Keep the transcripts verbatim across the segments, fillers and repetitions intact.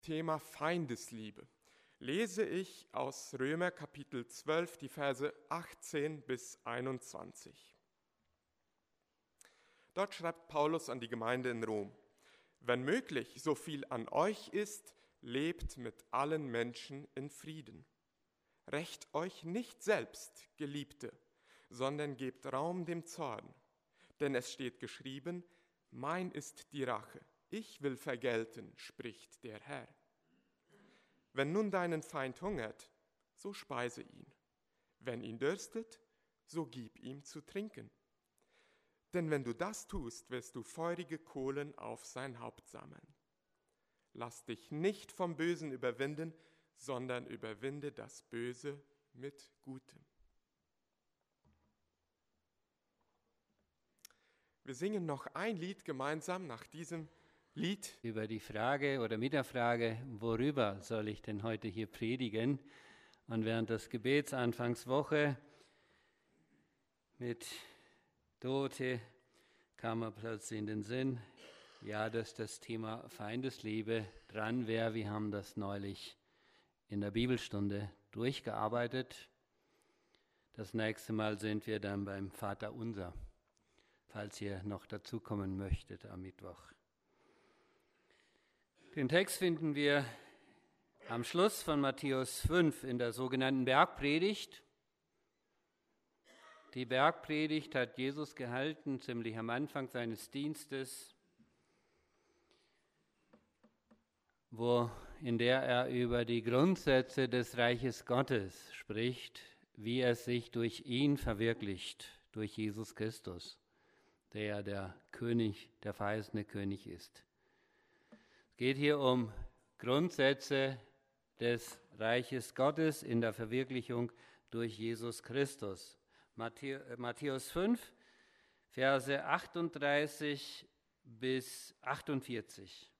Thema Feindesliebe lese ich aus Römer Kapitel zwölf die Verse achtzehn bis einundzwanzig. Dort schreibt Paulus an die Gemeinde in Rom: Wenn möglich, so viel an euch ist, lebt mit allen Menschen in Frieden. Rächt euch nicht selbst, Geliebte, sondern gebt Raum dem Zorn. Denn es steht geschrieben: Mein ist die Rache, ich will vergelten, spricht der Herr. Wenn nun deinen Feind hungert, so speise ihn. Wenn ihn dürstet, so gib ihm zu trinken. Denn wenn du das tust, wirst du feurige Kohlen auf sein Haupt sammeln. Lass dich nicht vom Bösen überwinden, sondern überwinde das Böse mit Gutem. Wir singen noch ein Lied gemeinsam nach diesem Lied. Über die Frage oder mit der Frage, worüber soll ich denn heute hier predigen? Und während des Gebets Anfangswoche mit Dorothee kam mir plötzlich in den Sinn, ja, dass das Thema Feindesliebe dran wäre. Wir haben das neulich in der Bibelstunde durchgearbeitet. Das nächste Mal sind wir dann beim Vater Unser, falls ihr noch dazukommen möchtet am Mittwoch. Den Text finden wir am Schluss von Matthäus fünf in der sogenannten Bergpredigt. Die Bergpredigt hat Jesus gehalten, ziemlich am Anfang seines Dienstes, wo, in der er über die Grundsätze des Reiches Gottes spricht, wie es sich durch ihn verwirklicht, durch Jesus Christus, der der König, der verheißene König ist. Es geht hier um Grundsätze des Reiches Gottes in der Verwirklichung durch Jesus Christus. Matthäus fünf, Verse achtunddreißig bis achtundvierzig.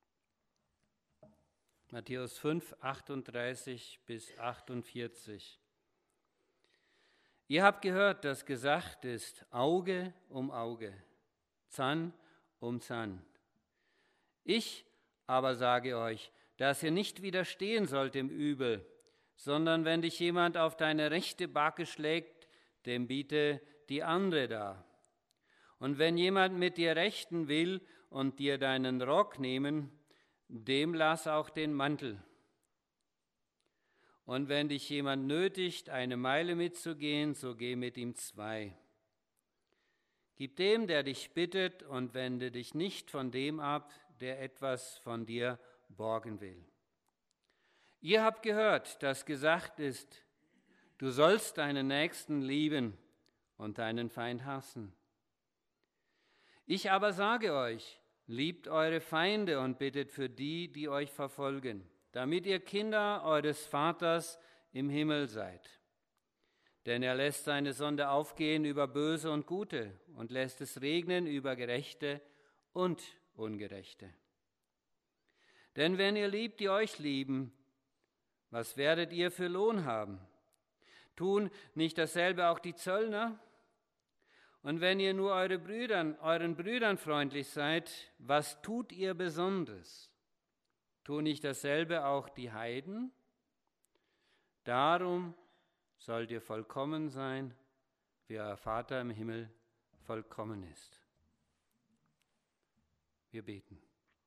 Matthäus fünf, achtunddreißig bis achtundvierzig. Ihr habt gehört, dass gesagt ist, Auge um Auge, Zahn um Zahn. Ich aber sage euch, dass ihr nicht widerstehen sollt dem Übel, sondern wenn dich jemand auf deine rechte Backe schlägt, dem biete die andere dar. Und wenn jemand mit dir rechten will und dir deinen Rock nehmen, dem lass auch den Mantel. Und wenn dich jemand nötigt, eine Meile mitzugehen, so geh mit ihm zwei. Gib dem, der dich bittet, und wende dich nicht von dem ab, der etwas von dir borgen will. Ihr habt gehört, dass gesagt ist, du sollst deinen Nächsten lieben und deinen Feind hassen. Ich aber sage euch, liebt eure Feinde und bittet für die, die euch verfolgen, damit ihr Kinder eures Vaters im Himmel seid. Denn er lässt seine Sonne aufgehen über Böse und Gute und lässt es regnen über Gerechte und Ungerechte. Denn wenn ihr liebt, die euch lieben, was werdet ihr für Lohn haben? Tun nicht dasselbe auch die Zöllner? Und wenn ihr nur eure Brüdern, euren Brüdern freundlich seid, was tut ihr Besonderes? Tun nicht dasselbe auch die Heiden? Darum sollt ihr vollkommen sein, wie euer Vater im Himmel vollkommen ist. Wir beten.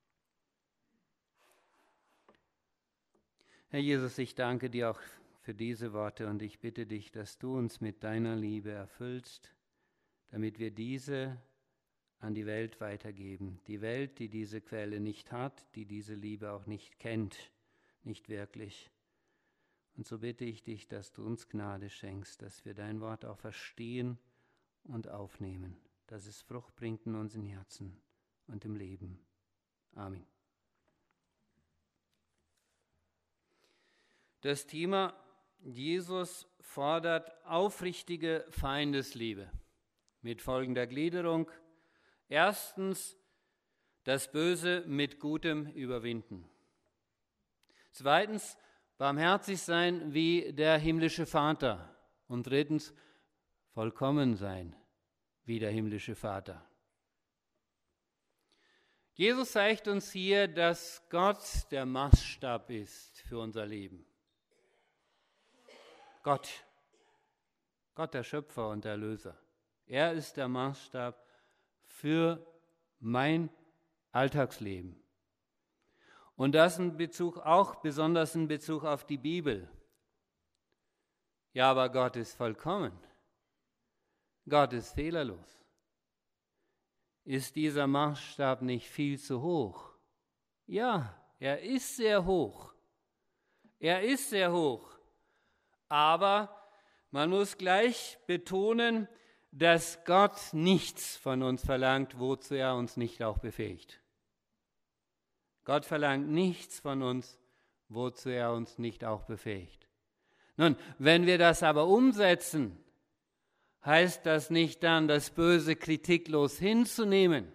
Herr Jesus, ich danke dir auch für diese Worte und ich bitte dich, dass du uns mit deiner Liebe erfüllst, damit wir diese an die Welt weitergeben. Die Welt, die diese Quelle nicht hat, die diese Liebe auch nicht kennt, nicht wirklich. Und so bitte ich dich, dass du uns Gnade schenkst, dass wir dein Wort auch verstehen und aufnehmen, dass es Frucht bringt in unseren Herzen und im Leben. Amen. Das Thema Jesus fordert aufrichtige Feindesliebe mit folgender Gliederung. Erstens, das Böse mit Gutem überwinden. Zweitens, barmherzig sein wie der himmlische Vater. Und drittens, vollkommen sein wie der himmlische Vater. Jesus zeigt uns hier, dass Gott der Maßstab ist für unser Leben. Gott, Gott der Schöpfer und Erlöser. Er ist der Maßstab für mein Alltagsleben. Und das in Bezug auch, besonders in Bezug auf die Bibel. Ja, aber Gott ist vollkommen. Gott ist fehlerlos. Ist dieser Maßstab nicht viel zu hoch? Ja, er ist sehr hoch. Er ist sehr hoch. Aber man muss gleich betonen, dass Gott nichts von uns verlangt, wozu er uns nicht auch befähigt. Gott verlangt nichts von uns, wozu er uns nicht auch befähigt. Nun, wenn wir das aber umsetzen, heißt das nicht dann, das Böse kritiklos hinzunehmen.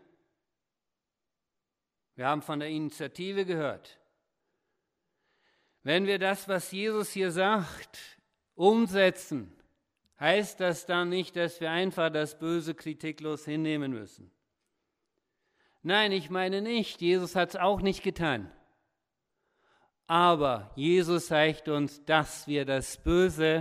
Wir haben von der Initiative gehört. Wenn wir das, was Jesus hier sagt, umsetzen, heißt das dann nicht, dass wir einfach das Böse kritiklos hinnehmen müssen. Nein, ich meine nicht. Jesus hat es auch nicht getan. Aber Jesus zeigt uns, dass wir das Böse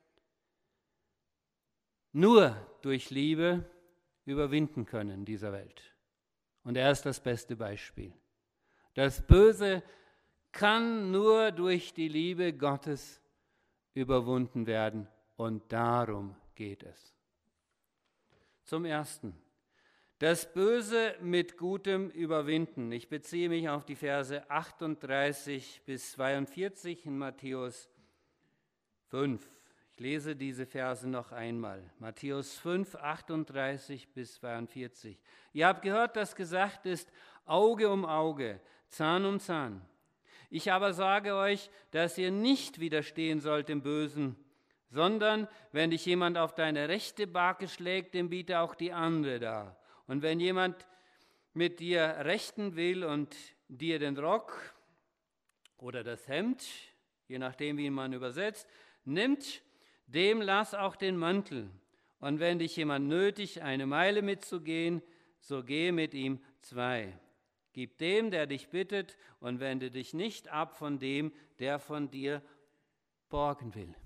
nur durch Liebe überwinden können in dieser Welt. Und er ist das beste Beispiel. Das Böse kann nur durch die Liebe Gottes überwunden werden. Und darum geht es. Zum Ersten. Das Böse mit Gutem überwinden. Ich beziehe mich auf die Verse achtunddreißig bis zweiundvierzig in Matthäus fünf. Ich lese diese Verse noch einmal. Matthäus fünf, achtunddreißig bis zweiundvierzig. Ihr habt gehört, dass gesagt ist, Auge um Auge, Zahn um Zahn. Ich aber sage euch, dass ihr nicht widerstehen sollt dem Bösen, sondern wenn dich jemand auf deine rechte Backe schlägt, dem biete auch die andere dar. Und wenn jemand mit dir rechten will und dir den Rock oder das Hemd, je nachdem, wie man übersetzt, nimmt, dem lass auch den Mantel. Und wenn dich jemand nötigt, eine Meile mitzugehen, so gehe mit ihm zwei. Gib dem, der dich bittet, und wende dich nicht ab von dem, der von dir borgen will.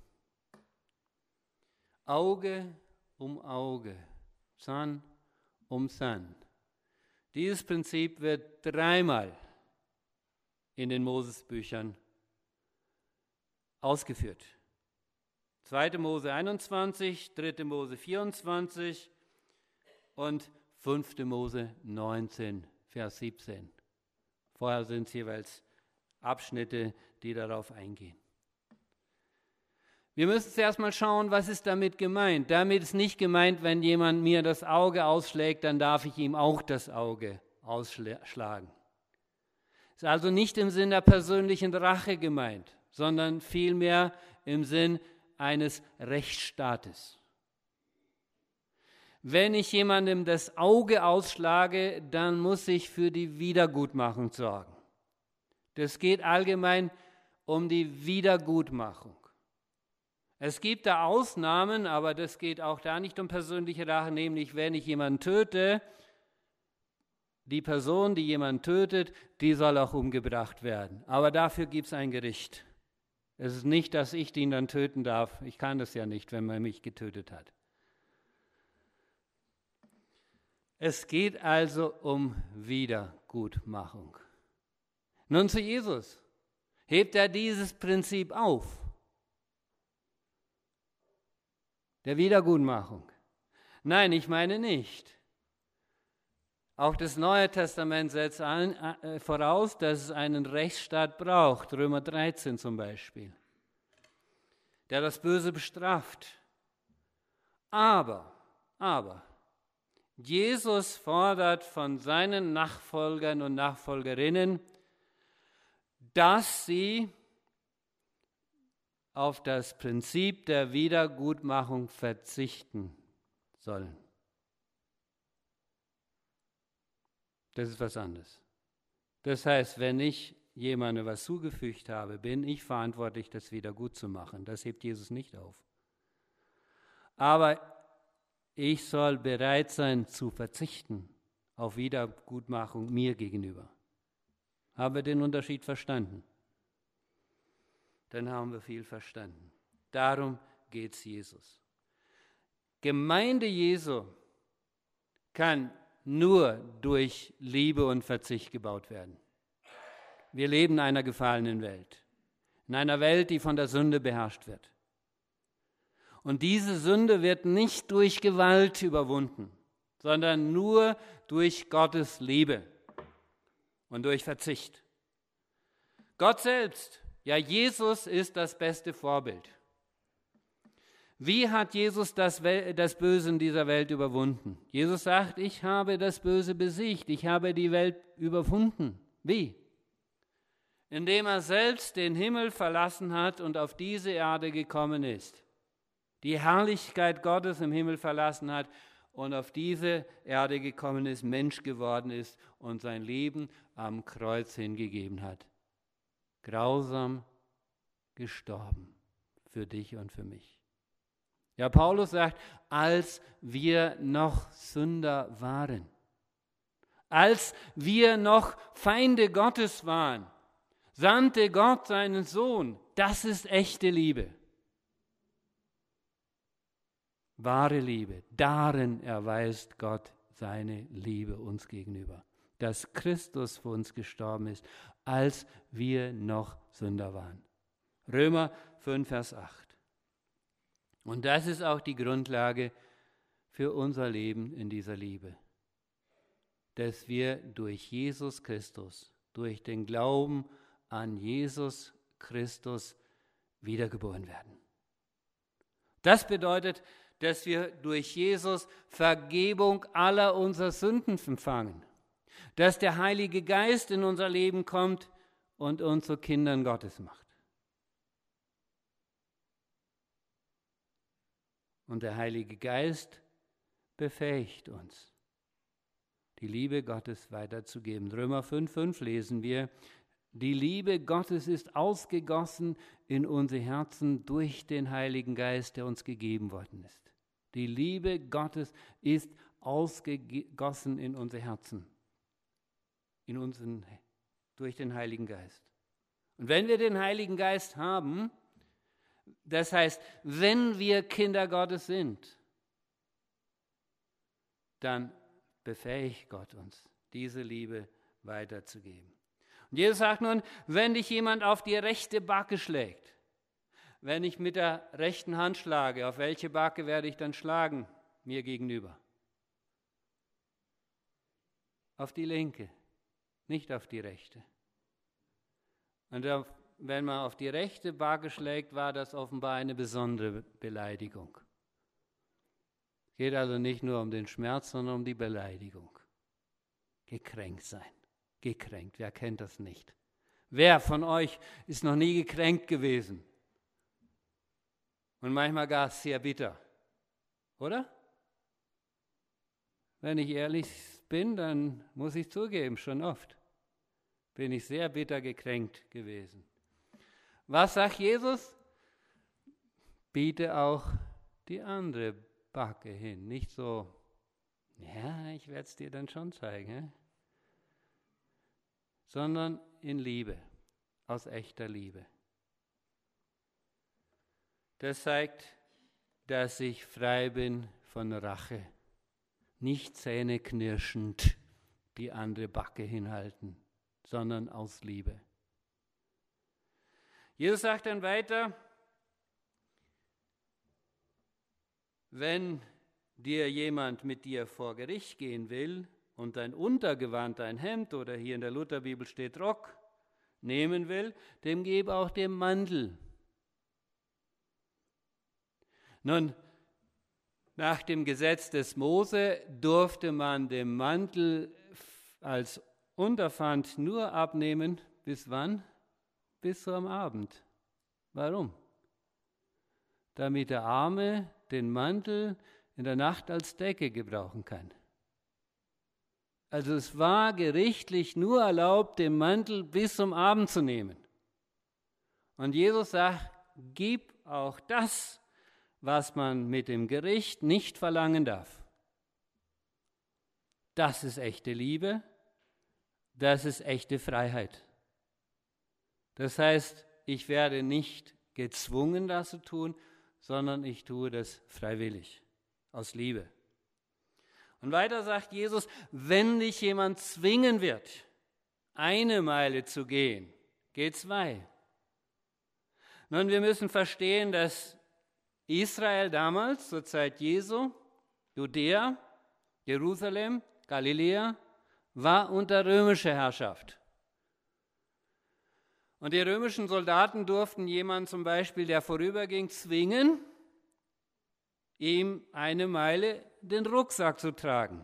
Auge um Auge, Zahn um Zahn. Dieses Prinzip wird dreimal in den Mosesbüchern ausgeführt. zweite. Mose einundzwanzig, dritte. Mose vierundzwanzig und fünfte. Mose neunzehn, Vers siebzehn. Vorher sind es jeweils Abschnitte, die darauf eingehen. Wir müssen zuerst mal schauen, was ist damit gemeint. Damit ist nicht gemeint, wenn jemand mir das Auge ausschlägt, dann darf ich ihm auch das Auge ausschlagen. Ist also nicht im Sinn der persönlichen Rache gemeint, sondern vielmehr im Sinn eines Rechtsstaates. Wenn ich jemandem das Auge ausschlage, dann muss ich für die Wiedergutmachung sorgen. Das geht allgemein um die Wiedergutmachung. Es gibt da Ausnahmen, aber das geht auch da nicht um persönliche Rache, nämlich wenn ich jemanden töte, die Person, die jemanden tötet, die soll auch umgebracht werden. Aber dafür gibt es ein Gericht. Es ist nicht, dass ich den dann töten darf. Ich kann das ja nicht, wenn man mich getötet hat. Es geht also um Wiedergutmachung. Nun zu Jesus. Hebt er dieses Prinzip auf? Der Wiedergutmachung. Nein, ich meine nicht. Auch das Neue Testament setzt ein, äh, voraus, dass es einen Rechtsstaat braucht, Römer dreizehn zum Beispiel, der das Böse bestraft. Aber, aber, Jesus fordert von seinen Nachfolgern und Nachfolgerinnen, dass sie auf das Prinzip der Wiedergutmachung verzichten sollen. Das ist was anderes. Das heißt, wenn ich jemandem was zugefügt habe, bin ich verantwortlich, das wieder gut zu machen. Das hebt Jesus nicht auf. Aber ich soll bereit sein zu verzichten auf Wiedergutmachung mir gegenüber. Haben wir den Unterschied verstanden? Dann haben wir viel verstanden. Darum geht es Jesus. Gemeinde Jesu kann nur durch Liebe und Verzicht gebaut werden. Wir leben in einer gefallenen Welt, in einer Welt, die von der Sünde beherrscht wird. Und diese Sünde wird nicht durch Gewalt überwunden, sondern nur durch Gottes Liebe und durch Verzicht. Gott selbst, ja Jesus ist das beste Vorbild. Wie hat Jesus das, das Böse in dieser Welt überwunden? Jesus sagt, ich habe das Böse besiegt, ich habe die Welt überwunden. Wie? Indem er selbst den Himmel verlassen hat und auf diese Erde gekommen ist. Die Herrlichkeit Gottes im Himmel verlassen hat und auf diese Erde gekommen ist, Mensch geworden ist und sein Leben am Kreuz hingegeben hat. Grausam gestorben für dich und für mich. Ja, Paulus sagt, als wir noch Sünder waren, als wir noch Feinde Gottes waren, sandte Gott seinen Sohn. Das ist echte Liebe. Wahre Liebe. Darin erweist Gott seine Liebe uns gegenüber. Dass Christus für uns gestorben ist, als wir noch Sünder waren. Römer fünf, Vers acht. Und das ist auch die Grundlage für unser Leben in dieser Liebe. Dass wir durch Jesus Christus, durch den Glauben an Jesus Christus wiedergeboren werden. Das bedeutet, dass wir durch Jesus Vergebung aller unserer Sünden empfangen. Dass der Heilige Geist in unser Leben kommt und uns zu Kindern Gottes macht. Und der Heilige Geist befähigt uns, die Liebe Gottes weiterzugeben. Römer fünf, fünf lesen wir, die Liebe Gottes ist ausgegossen in unsere Herzen durch den Heiligen Geist, der uns gegeben worden ist. Die Liebe Gottes ist ausgegossen in unsere Herzen, in unseren, durch den Heiligen Geist. Und wenn wir den Heiligen Geist haben, das heißt, wenn wir Kinder Gottes sind, dann befähigt Gott uns, diese Liebe weiterzugeben. Und Jesus sagt nun, wenn dich jemand auf die rechte Backe schlägt, wenn ich mit der rechten Hand schlage, auf welche Backe werde ich dann schlagen, mir gegenüber? Auf die linke, nicht auf die rechte. Und auf Wenn man auf die rechte Backe schlägt, war das offenbar eine besondere Beleidigung. Es geht also nicht nur um den Schmerz, sondern um die Beleidigung. Gekränkt sein. Gekränkt. Wer kennt das nicht? Wer von euch ist noch nie gekränkt gewesen? Und manchmal gar sehr bitter. Oder? Wenn ich ehrlich bin, dann muss ich zugeben, schon oft bin ich sehr bitter gekränkt gewesen. Was sagt Jesus? Biete auch die andere Backe hin. Nicht so, ja, ich werde es dir dann schon zeigen, he? Sondern in Liebe, aus echter Liebe. Das zeigt, dass ich frei bin von Rache, nicht zähneknirschend die andere Backe hinhalten, sondern aus Liebe. Jesus sagt dann weiter, wenn dir jemand mit dir vor Gericht gehen will und dein Untergewand, dein Hemd oder hier in der Lutherbibel steht Rock, nehmen will, dem gebe auch den Mantel. Nun, nach dem Gesetz des Mose durfte man den Mantel als Unterpfand nur abnehmen, bis wann? Bis zum Abend. Warum? Damit der Arme den Mantel in der Nacht als Decke gebrauchen kann. Also es war gerichtlich nur erlaubt, den Mantel bis zum Abend zu nehmen. Und Jesus sagt, gib auch das, was man mit dem Gericht nicht verlangen darf. das ist echte Liebe, das ist echte Freiheit. Das heißt, ich werde nicht gezwungen, das zu tun, sondern ich tue das freiwillig, aus Liebe. Und weiter sagt Jesus, wenn dich jemand zwingen wird, eine Meile zu gehen, geh zwei. Nun, wir müssen verstehen, dass Israel damals, zur Zeit Jesu, Judäa, Jerusalem, Galiläa, war unter römischer Herrschaft. Und die römischen Soldaten durften jemanden zum Beispiel, der vorüberging, zwingen, ihm eine Meile den Rucksack zu tragen.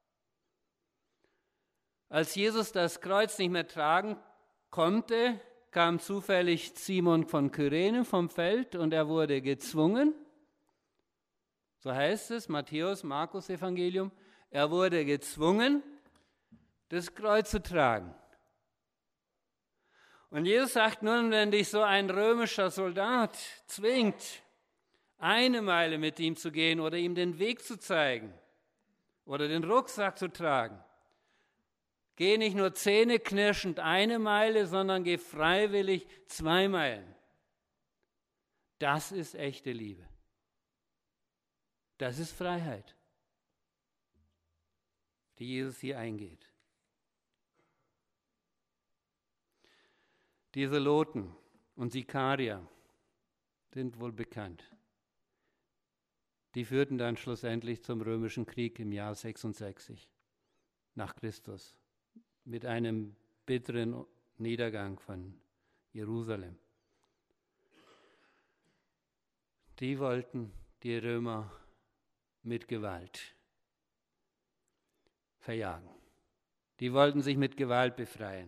Als Jesus das Kreuz nicht mehr tragen konnte, kam zufällig Simon von Kyrene vom Feld und er wurde gezwungen, so heißt es, Matthäus, Markus Evangelium, er wurde gezwungen, das Kreuz zu tragen. Und Jesus sagt nun, wenn dich so ein römischer Soldat zwingt, eine Meile mit ihm zu gehen oder ihm den Weg zu zeigen oder den Rucksack zu tragen, geh nicht nur zähneknirschend eine Meile, sondern geh freiwillig zwei Meilen. Das ist echte Liebe. Das ist Freiheit, die Jesus hier eingeht. Die Zeloten und Sikarier sind wohl bekannt. Die führten dann schlussendlich zum römischen Krieg im Jahr sechsundsechzig nach Christus mit einem bitteren Niedergang von Jerusalem. Die wollten die Römer mit Gewalt verjagen. Die wollten sich mit Gewalt befreien.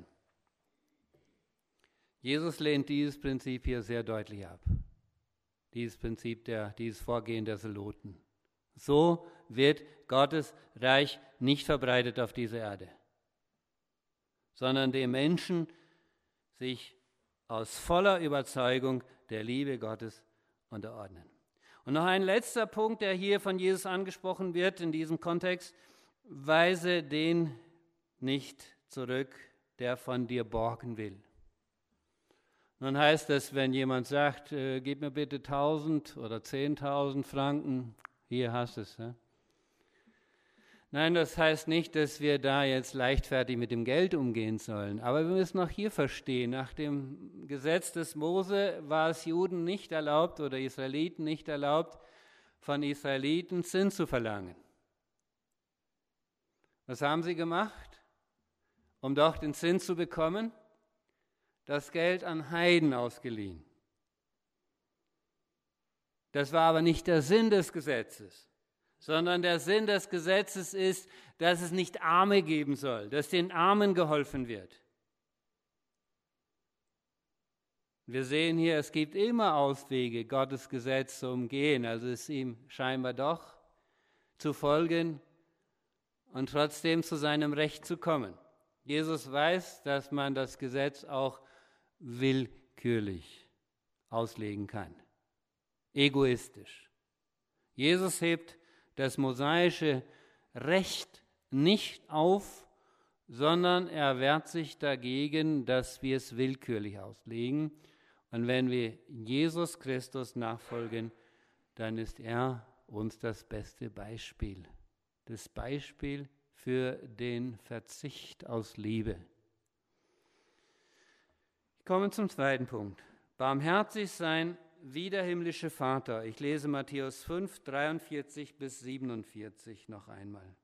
Jesus lehnt dieses Prinzip hier sehr deutlich ab. Dieses Prinzip, der, dieses Vorgehen der Zeloten. So wird Gottes Reich nicht verbreitet auf dieser Erde, sondern dem Menschen sich aus voller Überzeugung der Liebe Gottes unterordnen. Und noch ein letzter Punkt, der hier von Jesus angesprochen wird in diesem Kontext: Weise den nicht zurück, der von dir borgen will. Nun heißt es, wenn jemand sagt, äh, gib mir bitte tausend oder zehntausend Franken, hier hast du es. Ja? Nein, das heißt nicht, dass wir da jetzt leichtfertig mit dem Geld umgehen sollen. Aber wir müssen auch hier verstehen, nach dem Gesetz des Mose war es Juden nicht erlaubt oder Israeliten nicht erlaubt, von Israeliten Zins zu verlangen. Was haben sie gemacht, um doch den Zins zu bekommen? Das Geld an Heiden ausgeliehen. Das war aber nicht der Sinn des Gesetzes, sondern der Sinn des Gesetzes ist, dass es nicht Arme geben soll, dass den Armen geholfen wird. Wir sehen hier, es gibt immer Auswege, Gottes Gesetz zu umgehen, also es ist ihm scheinbar doch zu folgen und trotzdem zu seinem Recht zu kommen. Jesus weiß, dass man das Gesetz auch willkürlich auslegen kann, egoistisch. Jesus hebt das mosaische Recht nicht auf, sondern er wehrt sich dagegen, dass wir es willkürlich auslegen. Und wenn wir Jesus Christus nachfolgen, dann ist er uns das beste Beispiel. Das Beispiel für den Verzicht aus Liebe. Ich komme zum zweiten Punkt. Barmherzig sein wie der himmlische Vater. Ich lese Matthäus fünf, dreiundvierzig bis siebenundvierzig noch einmal.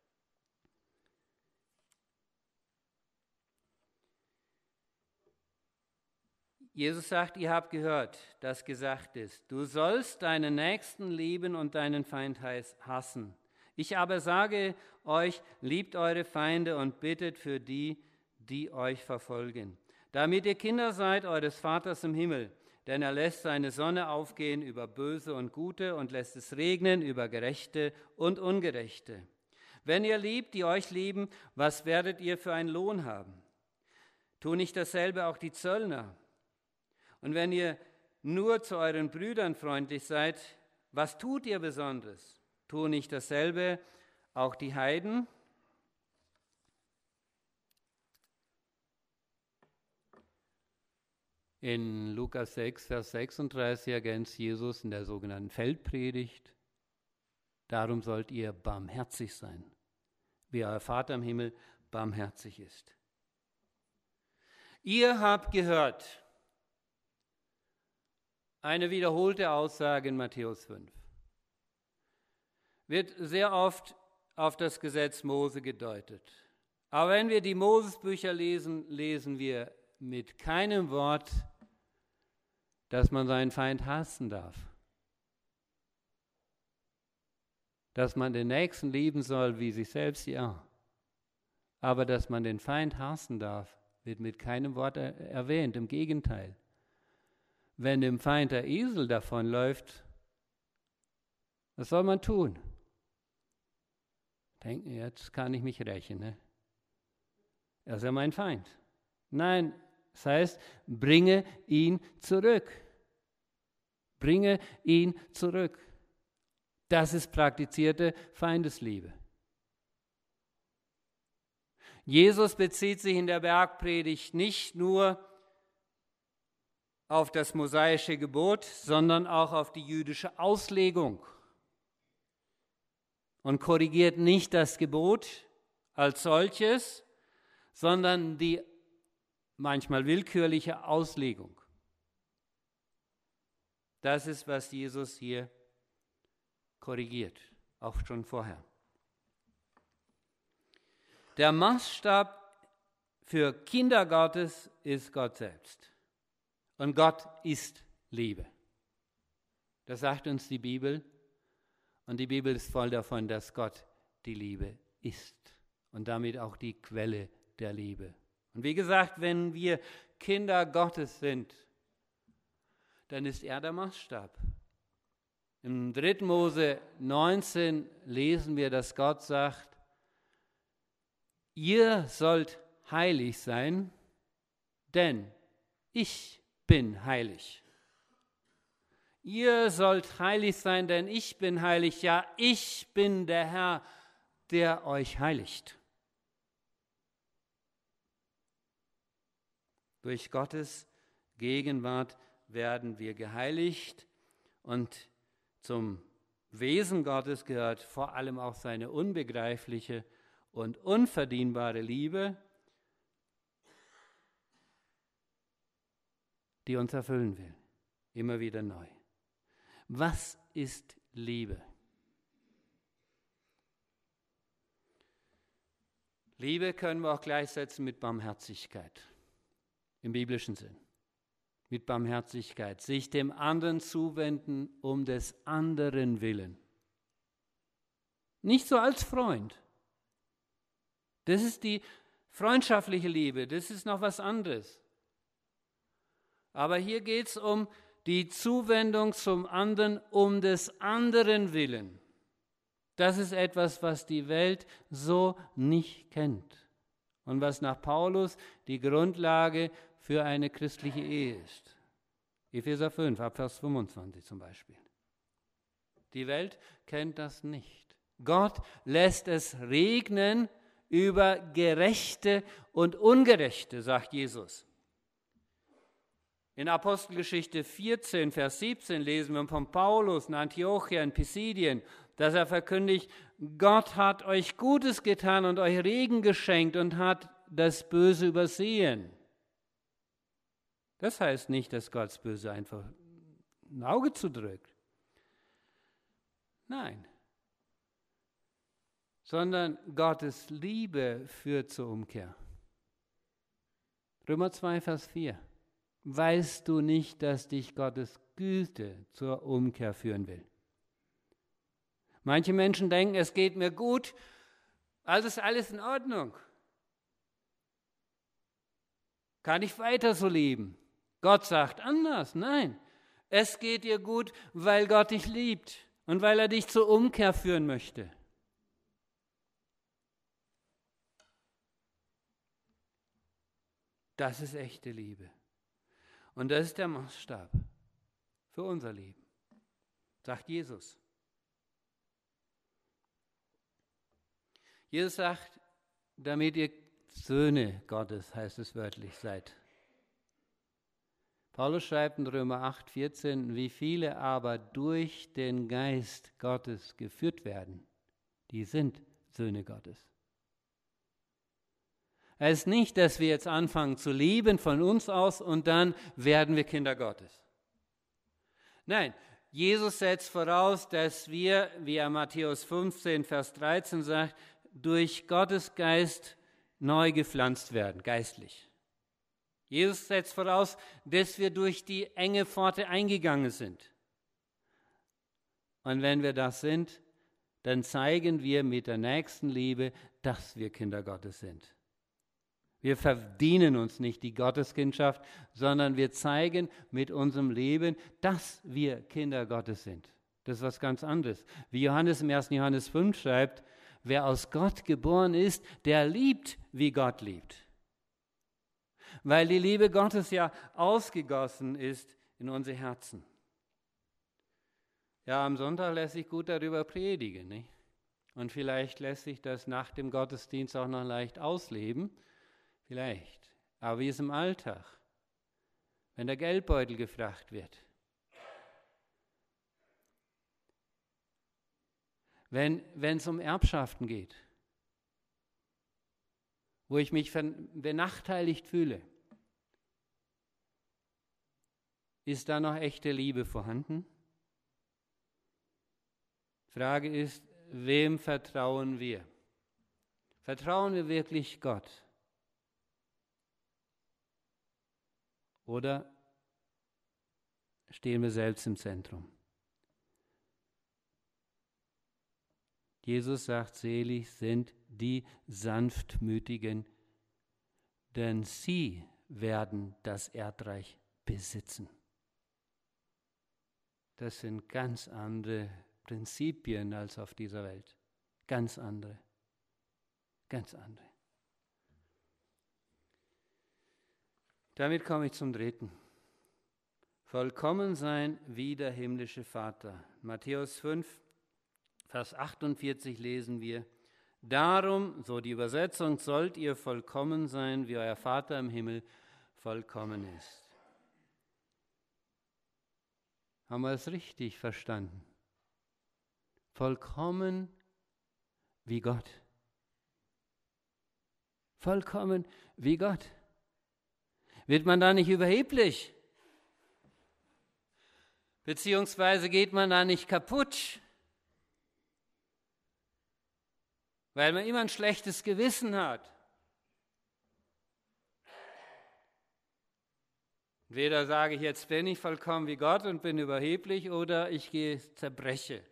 Jesus sagt, ihr habt gehört, dass gesagt ist, du sollst deinen Nächsten lieben und deinen Feind hassen. Ich aber sage euch, liebt eure Feinde und bittet für die, die euch verfolgen, damit ihr Kinder seid eures Vaters im Himmel. Denn er lässt seine Sonne aufgehen über Böse und Gute und lässt es regnen über Gerechte und Ungerechte. Wenn ihr liebt, die euch lieben, was werdet ihr für einen Lohn haben? Tun nicht dasselbe auch die Zöllner? Und wenn ihr nur zu euren Brüdern freundlich seid, was tut ihr Besonderes? Tun nicht dasselbe auch die Heiden? In Lukas sechs, Vers sechsunddreißig ergänzt Jesus in der sogenannten Feldpredigt: Darum sollt ihr barmherzig sein, wie euer Vater im Himmel barmherzig ist. Ihr habt gehört, eine wiederholte Aussage in Matthäus fünf. Wird sehr oft auf das Gesetz Mose gedeutet. Aber wenn wir die Mosesbücher lesen, lesen wir mit keinem Wort, dass man seinen Feind hassen darf. Dass man den Nächsten lieben soll wie sich selbst, ja. Aber dass man den Feind hassen darf, wird mit keinem Wort er- erwähnt. Im Gegenteil. Wenn dem Feind der Esel davonläuft, was soll man tun? Denken, jetzt kann ich mich rächen. Ne? Er ist ja mein Feind. Nein, das heißt, bringe ihn zurück. Bringe ihn zurück. Das ist praktizierte Feindesliebe. Jesus bezieht sich in der Bergpredigt nicht nur auf das mosaische Gebot, sondern auch auf die jüdische Auslegung und korrigiert nicht das Gebot als solches, sondern die manchmal willkürliche Auslegung. Das ist, was Jesus hier korrigiert, auch schon vorher. Der Maßstab für Kinder Gottes ist Gott selbst. Und Gott ist Liebe. Das sagt uns die Bibel. Und die Bibel ist voll davon, dass Gott die Liebe ist. Und damit auch die Quelle der Liebe. Und wie gesagt, wenn wir Kinder Gottes sind, dann ist er der Maßstab. Im dritten Mose neunzehn lesen wir, dass Gott sagt, ihr sollt heilig sein, denn ich bin heilig. Ihr sollt heilig sein, denn ich bin heilig. Ja, ich bin der Herr, der euch heiligt. Durch Gottes Gegenwart werden wir geheiligt und zum Wesen Gottes gehört vor allem auch seine unbegreifliche und unverdienbare Liebe, die uns erfüllen will, immer wieder neu. Was ist Liebe? Liebe können wir auch gleichsetzen mit Barmherzigkeit, im biblischen Sinn. Mit Barmherzigkeit, sich dem anderen zuwenden um des anderen willen. Nicht so als Freund. Das ist die freundschaftliche Liebe, das ist noch was anderes. Aber hier geht es um die Zuwendung zum anderen um des anderen willen. Das ist etwas, was die Welt so nicht kennt und was nach Paulus die Grundlage für eine christliche Ehe ist. Epheser fünf, Abvers fünfundzwanzig zum Beispiel. Die Welt kennt das nicht. Gott lässt es regnen über Gerechte und Ungerechte, sagt Jesus. In Apostelgeschichte vierzehn, Vers siebzehn lesen wir von Paulus in Antiochia in Pisidien, dass er verkündigt, Gott hat euch Gutes getan und euch Regen geschenkt und hat das Böse übersehen. Das heißt nicht, dass Gott das Böse einfach ein Auge zudrückt. Nein. Sondern Gottes Liebe führt zur Umkehr. Römer zwei, Vers vier. Weißt du nicht, dass dich Gottes Güte zur Umkehr führen will? Manche Menschen denken, es geht mir gut, also ist alles in Ordnung. Kann ich weiter so leben? Gott sagt anders. Nein, es geht dir gut, weil Gott dich liebt und weil er dich zur Umkehr führen möchte. Das ist echte Liebe. Und das ist der Maßstab für unser Leben, sagt Jesus. Jesus sagt, damit ihr Söhne Gottes, heißt es wörtlich, seid. Paulus schreibt in Römer acht, vierzehn, wie viele aber durch den Geist Gottes geführt werden, die sind Söhne Gottes. Es ist nicht, dass wir jetzt anfangen zu lieben von uns aus und dann werden wir Kinder Gottes. Nein, Jesus setzt voraus, dass wir, wie er Matthäus fünfzehn, Vers dreizehn sagt, durch Gottes Geist neu gepflanzt werden, geistlich. Jesus setzt voraus, dass wir durch die enge Pforte eingegangen sind. Und wenn wir das sind, dann zeigen wir mit der nächsten Liebe, dass wir Kinder Gottes sind. Wir verdienen uns nicht die Gotteskindschaft, sondern wir zeigen mit unserem Leben, dass wir Kinder Gottes sind. Das ist was ganz anderes. Wie Johannes im ersten Johannes fünf schreibt, wer aus Gott geboren ist, der liebt, wie Gott liebt. Weil die Liebe Gottes ja ausgegossen ist in unsere Herzen. Ja, am Sonntag lässt sich gut darüber predigen, nicht? Und vielleicht lässt sich das nach dem Gottesdienst auch noch leicht ausleben. Vielleicht. Aber wie ist im Alltag? Wenn der Geldbeutel gefragt wird. Wenn es um Erbschaften geht. Wo ich mich benachteiligt fühle. Ist da noch echte Liebe vorhanden? Frage ist, wem vertrauen wir? Vertrauen wir wirklich Gott? Oder stehen wir selbst im Zentrum? Jesus sagt, selig sind die Sanftmütigen, denn sie werden das Erdreich besitzen. Das sind ganz andere Prinzipien als auf dieser Welt. Ganz andere. Ganz andere. Damit komme ich zum dritten. Vollkommen sein wie der himmlische Vater. Matthäus fünf, Vers achtundvierzig lesen wir, darum, so die Übersetzung, sollt ihr vollkommen sein, wie euer Vater im Himmel vollkommen ist. Haben wir es richtig verstanden? Vollkommen wie Gott. Vollkommen wie Gott. Wird man da nicht überheblich? Beziehungsweise geht man da nicht kaputt? Weil man immer ein schlechtes Gewissen hat. Entweder sage ich, jetzt bin ich vollkommen wie Gott und bin überheblich, oder ich gehe zerbreche.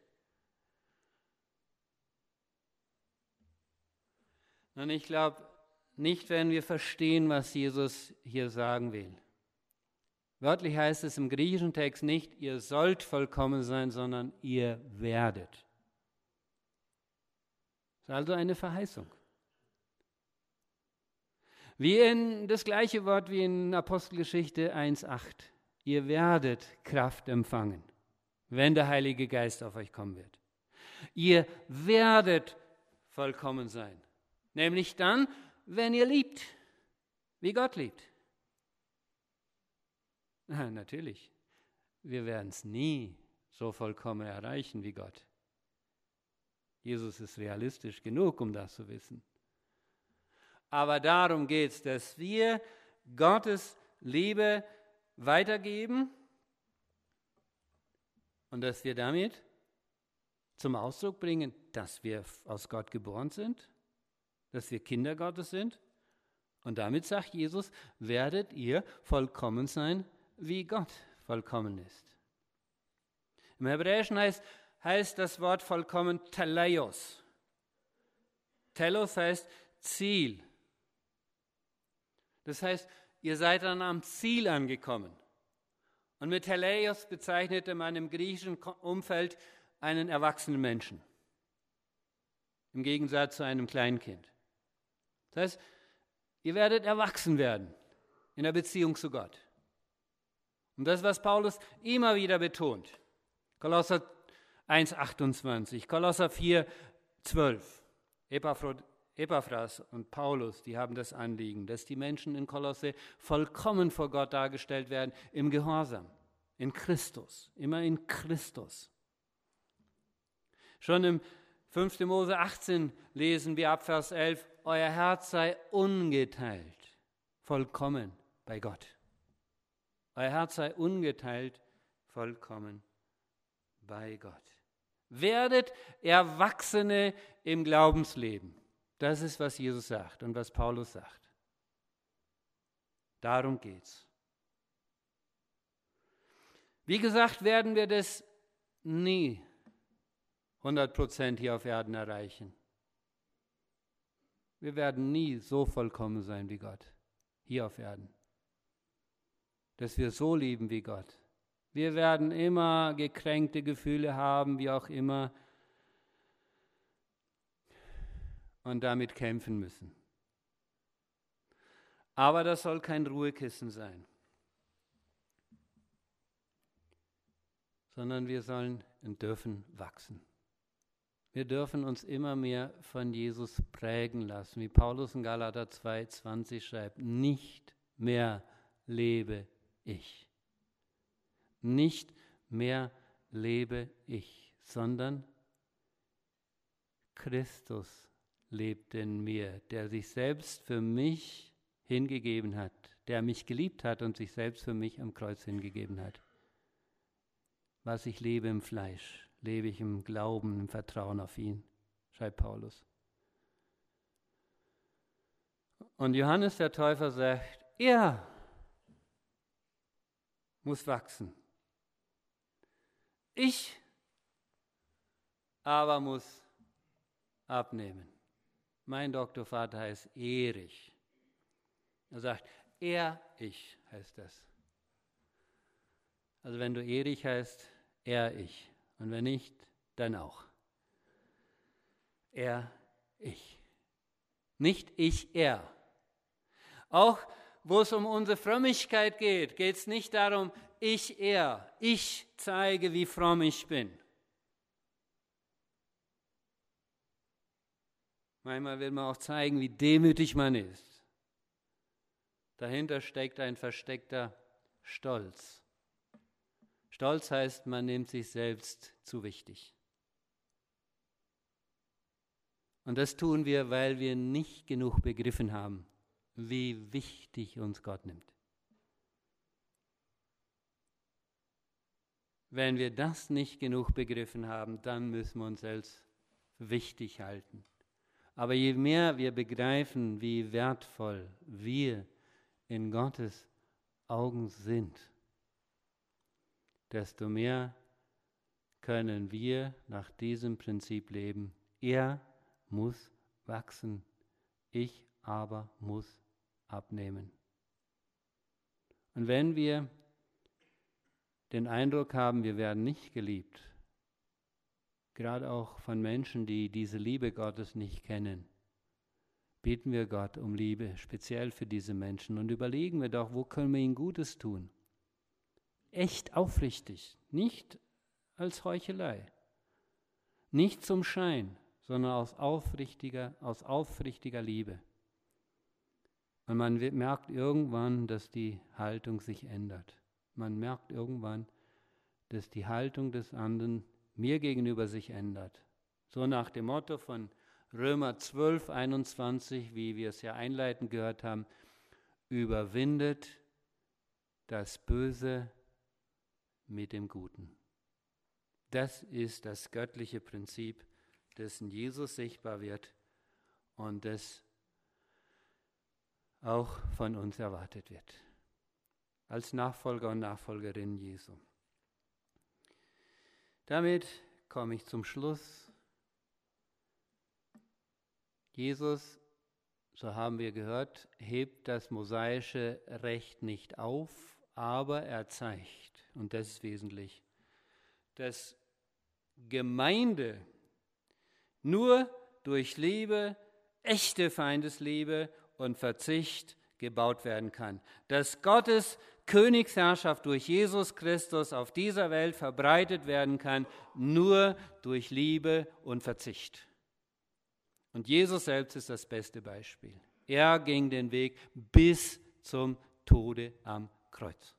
Und ich glaube, nicht, wenn wir verstehen, was Jesus hier sagen will. Wörtlich heißt es im griechischen Text nicht, ihr sollt vollkommen sein, sondern ihr werdet. Das ist also eine Verheißung. Wie in das gleiche Wort wie in Apostelgeschichte eins acht. Ihr werdet Kraft empfangen, wenn der Heilige Geist auf euch kommen wird. Ihr werdet vollkommen sein. Nämlich dann, wenn ihr liebt, wie Gott liebt. Na, natürlich, wir werden es nie so vollkommen erreichen wie Gott. Jesus ist realistisch genug, um das zu wissen. Aber darum geht es, dass wir Gottes Liebe weitergeben und dass wir damit zum Ausdruck bringen, dass wir aus Gott geboren sind, dass wir Kinder Gottes sind. Und damit sagt Jesus, werdet ihr vollkommen sein, wie Gott vollkommen ist. Im Hebräischen heißt, heißt das Wort vollkommen teleios. Telos heißt Ziel. Das heißt, ihr seid dann am Ziel angekommen. Und mit teleios bezeichnete man im griechischen Umfeld einen erwachsenen Menschen. Im Gegensatz zu einem Kleinkind. Das heißt, ihr werdet erwachsen werden in der Beziehung zu Gott. Und das, was Paulus immer wieder betont. Kolosser eins achtundzwanzig, Kolosser vier zwölf. Epaphras und Paulus, die haben das Anliegen, dass die Menschen in Kolosse vollkommen vor Gott dargestellt werden, im Gehorsam, in Christus, immer in Christus. Schon im fünften Mose achtzehn lesen wir ab Vers elf, euer Herz sei ungeteilt, vollkommen bei Gott. Euer Herz sei ungeteilt, vollkommen bei Gott. Werdet Erwachsene im Glaubensleben. Das ist, was Jesus sagt und was Paulus sagt. Darum geht's. Wie gesagt, werden wir das nie hundert Prozent hier auf Erden erreichen. Wir werden nie so vollkommen sein wie Gott, hier auf Erden. Dass wir so lieben wie Gott. Wir werden immer gekränkte Gefühle haben, wie auch immer, und damit kämpfen müssen. Aber das soll kein Ruhekissen sein, sondern wir sollen und dürfen wachsen. Wir dürfen uns immer mehr von Jesus prägen lassen, wie Paulus in Galater zwei zwanzig schreibt, nicht mehr lebe ich. Nicht mehr lebe ich, sondern Christus lebt in mir, der sich selbst für mich hingegeben hat, der mich geliebt hat und sich selbst für mich am Kreuz hingegeben hat. Was ich lebe im Fleisch, lebe ich im Glauben, im Vertrauen auf ihn, schreibt Paulus. Und Johannes der Täufer sagt, er muss wachsen. Ich aber muss abnehmen. Mein Doktorvater heißt Erich. Er sagt, er, ich heißt das. Also wenn du Erich heißt, er, ich. Und wenn nicht, dann auch. Er, ich. Nicht ich, er. Auch wo es um unsere Frömmigkeit geht, geht es nicht darum, ich, er. Ich zeige, wie fromm ich bin. Manchmal will man auch zeigen, wie demütig man ist. Dahinter steckt ein versteckter Stolz. Stolz heißt, man nimmt sich selbst zu wichtig. Und das tun wir, weil wir nicht genug begriffen haben, wie wichtig uns Gott nimmt. Wenn wir das nicht genug begriffen haben, dann müssen wir uns selbst wichtig halten. Aber je mehr wir begreifen, wie wertvoll wir in Gottes Augen sind, desto mehr können wir nach diesem Prinzip leben. Er muss wachsen, ich aber muss abnehmen. Und wenn wir den Eindruck haben, wir werden nicht geliebt, gerade auch von Menschen, die diese Liebe Gottes nicht kennen, beten wir Gott um Liebe, speziell für diese Menschen, und überlegen wir doch, wo können wir ihnen Gutes tun? Echt aufrichtig, nicht als Heuchelei, nicht zum Schein, sondern aus aufrichtiger, aus aufrichtiger Liebe. Und man merkt irgendwann, dass die Haltung sich ändert. Man merkt irgendwann, dass die Haltung des anderen mir gegenüber sich ändert. So nach dem Motto von Römer zwölf, einundzwanzig, wie wir es ja einleitend gehört haben, überwindet das Böse mit dem Guten. Das ist das göttliche Prinzip, das in Jesus sichtbar wird und das auch von uns erwartet wird, als Nachfolger und Nachfolgerin Jesu. Damit komme ich zum Schluss. Jesus, so haben wir gehört, hebt das mosaische Recht nicht auf, aber er zeigt, und das ist wesentlich, dass Gemeinde nur durch Liebe, echte Feindesliebe und Verzicht gebaut werden kann. Dass Gottes Königsherrschaft durch Jesus Christus auf dieser Welt verbreitet werden kann, nur durch Liebe und Verzicht. Und Jesus selbst ist das beste Beispiel. Er ging den Weg bis zum Tode am Kreuz.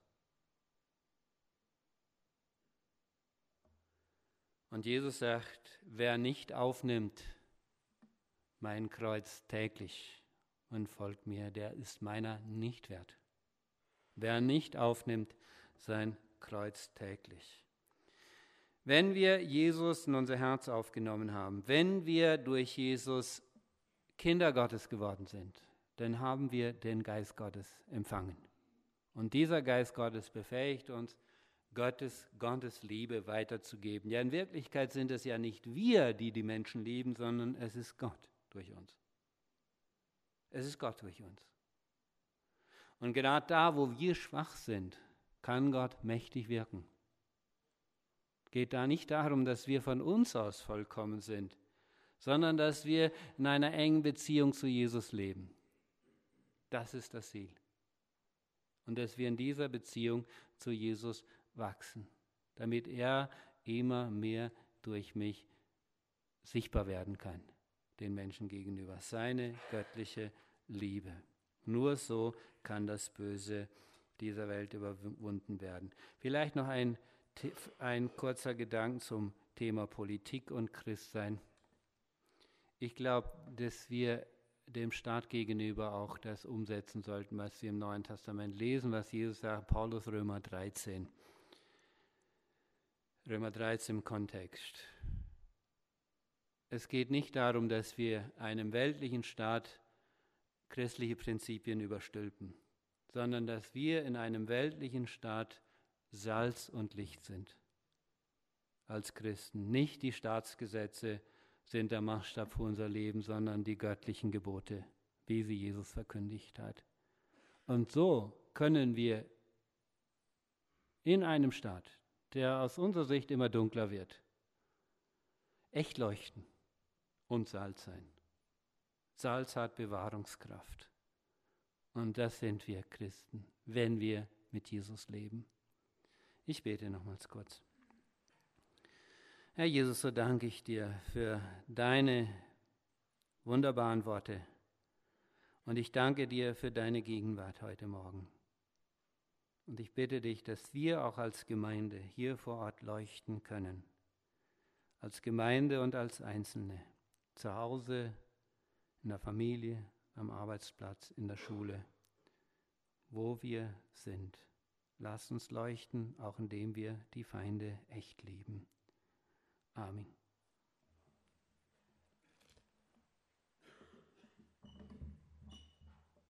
Und Jesus sagt, wer nicht aufnimmt mein Kreuz täglich und folgt mir, der ist meiner nicht wert. Wer nicht aufnimmt sein Kreuz täglich. Wenn wir Jesus in unser Herz aufgenommen haben, wenn wir durch Jesus Kinder Gottes geworden sind, dann haben wir den Geist Gottes empfangen. Und dieser Geist Gottes befähigt uns, Gottes, Gottes Liebe weiterzugeben. Ja, in Wirklichkeit sind es ja nicht wir, die die Menschen lieben, sondern es ist Gott durch uns. Es ist Gott durch uns. Und gerade da, wo wir schwach sind, kann Gott mächtig wirken. Es geht da nicht darum, dass wir von uns aus vollkommen sind, sondern dass wir in einer engen Beziehung zu Jesus leben. Das ist das Ziel. Und dass wir in dieser Beziehung zu Jesus wachsen, damit er immer mehr durch mich sichtbar werden kann, den Menschen gegenüber. Seine göttliche Liebe. Nur so kann das Böse dieser Welt überwunden werden. Vielleicht noch ein, ein kurzer Gedanke zum Thema Politik und Christsein. Ich glaube, dass wir dem Staat gegenüber auch das umsetzen sollten, was wir im Neuen Testament lesen, was Jesus sagt, Paulus Römer dreizehn. Römer dreizehn im Kontext. Es geht nicht darum, dass wir einem weltlichen Staat christliche Prinzipien überstülpen, sondern dass wir in einem weltlichen Staat Salz und Licht sind. Als Christen. Nicht die Staatsgesetze sind der Maßstab für unser Leben, sondern die göttlichen Gebote, wie sie Jesus verkündigt hat. Und so können wir in einem Staat, der aus unserer Sicht immer dunkler wird, echt leuchten und Salz sein. Salz hat Bewahrungskraft. Und das sind wir Christen, wenn wir mit Jesus leben. Ich bete nochmals kurz. Herr Jesus, so danke ich dir für deine wunderbaren Worte. Und ich danke dir für deine Gegenwart heute Morgen. Und ich bitte dich, dass wir auch als Gemeinde hier vor Ort leuchten können. Als Gemeinde und als Einzelne. Zu Hause, in der Familie, am Arbeitsplatz, in der Schule. Wo wir sind. Lass uns leuchten, auch indem wir die Feinde echt lieben. Amen.